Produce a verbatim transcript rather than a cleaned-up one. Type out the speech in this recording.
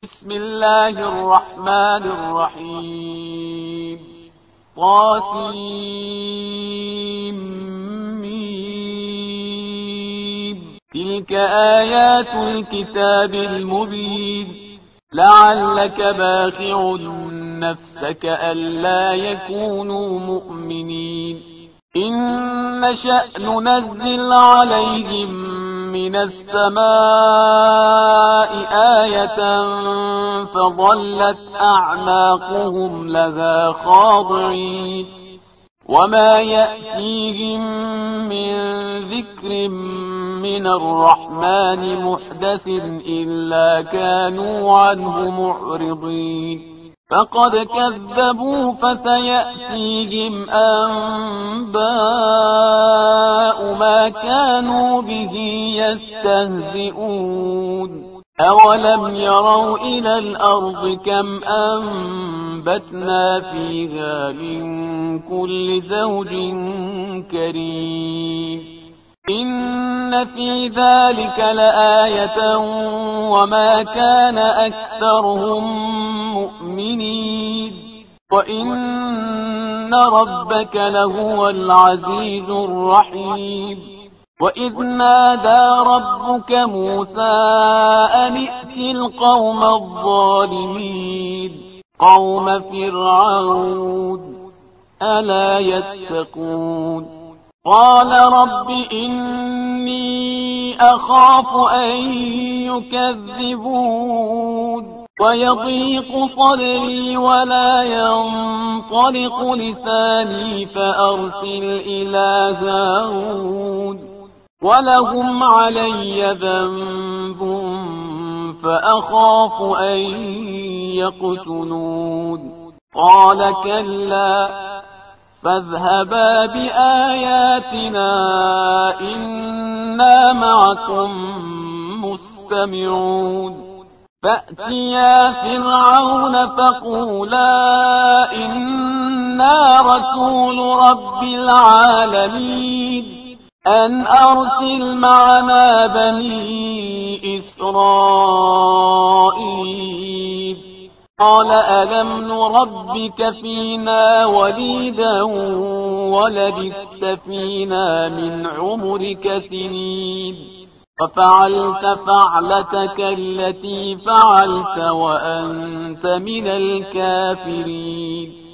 بسم الله الرحمن الرحيم. طاسيم. تلك آيات الكتاب المبين. لعلك باخع نفسك ألا يكونوا مؤمنين. إن نشأ ننزل عليهم من السماء آية فظلت أعناقهم لها خاضعين. وما يأتيهم من ذكر من الرحمن محدث إلا كانوا عنه معرضين. فقد كذبوا فسيأتيهم أنباء ما كانوا به يستهزئون. أولم يروا إلى الأرض كم أنبتنا فيها من كل زوج كريم. إن في ذلك لآية وما كان أكثرهم مؤمنين. وإن ربك لهو العزيز الرحيم. وإذ نادى ربك موسى أن ائت القوم الظالمين قوم فرعون ألا يتقون. قال رب إني أخاف أن يكذبون ويضيق صدري ولا ينطلق لساني فأرسل إلى هارون ولهم علي ذنب فأخاف أن يقتلون. قال كلا فاذهبا بآياتنا إنا معكم مستمعون. فأتيا فرعون فقولا إنا رسول رب العالمين أن أرسل معنا بني إسرائيل. قال ألم نربك فينا وليدا ولبثت فينا من عمرك سنين وفعلت فعلتك التي فعلت وأنت من الكافرين.